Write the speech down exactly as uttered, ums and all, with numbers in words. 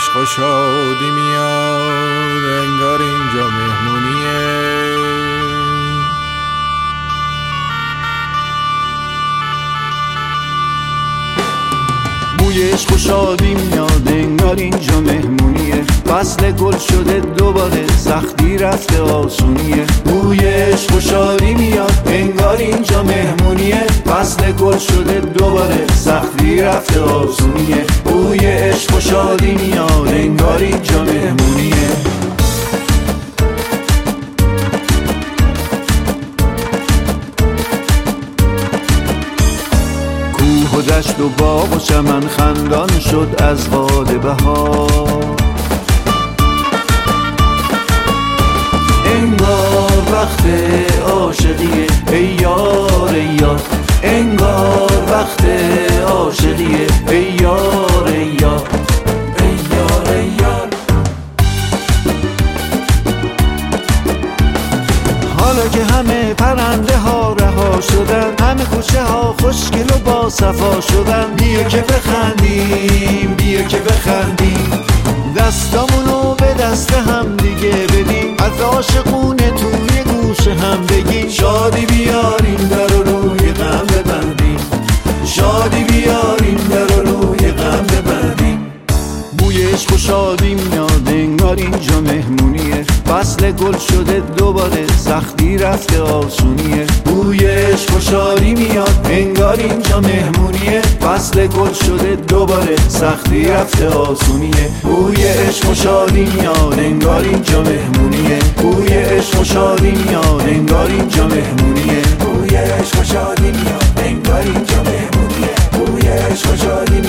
عشق و شادی میاد، انگار اینجا مهمونیه. بوی عشق و شادی میاد، انگار اینجا مهمونیه. فصل گل شده دوباره، سختی رفته آسونیه. بوی عشق و شادی میاد، انگار اینجا مهمونیه. فصل گل شده دوباره، سختی رفته آسونیه. بوی عشق و شادی میاد، انگار اینجا مهمونیه. کوه و دشت و باغ و چمن خندان شد از باد بهار. انگار وقت عاشقیه ای یار ای یار، انگار وقت عاشقیه ای یار ای یار، ای یار ای یار. حالا که همه پرنده ها رها شدن، همه کوچه ها خوشگل و با صفا شدن، بیا که بخندیم بیا که بخندیم، دستامونو به دست هم دیگه بدیم، از عاشقونه توی گوش هم بگیم. شادی بیاریم در و روی غم ببندیم، شادی بیاریم در و روی غم ببندیم. بوی عشق و شادی میاد، انگار اینجا مهمونیه. فصل گل شده دوباره، سختی رفته آسونیه. بوی عشق و شادی میاد، انگار اینجا مهمونیه. فصل گل شده دوباره، سختی رفته آسونیه. بوی عشق و شادی میاد، انگار اینجا مهمونیه. بوی عشق و شادی میاد، انگار اینجا مهمونیه. بوی عشق و شادی میاد، انگار اینجا مهمونیه. بوی عشق و شادی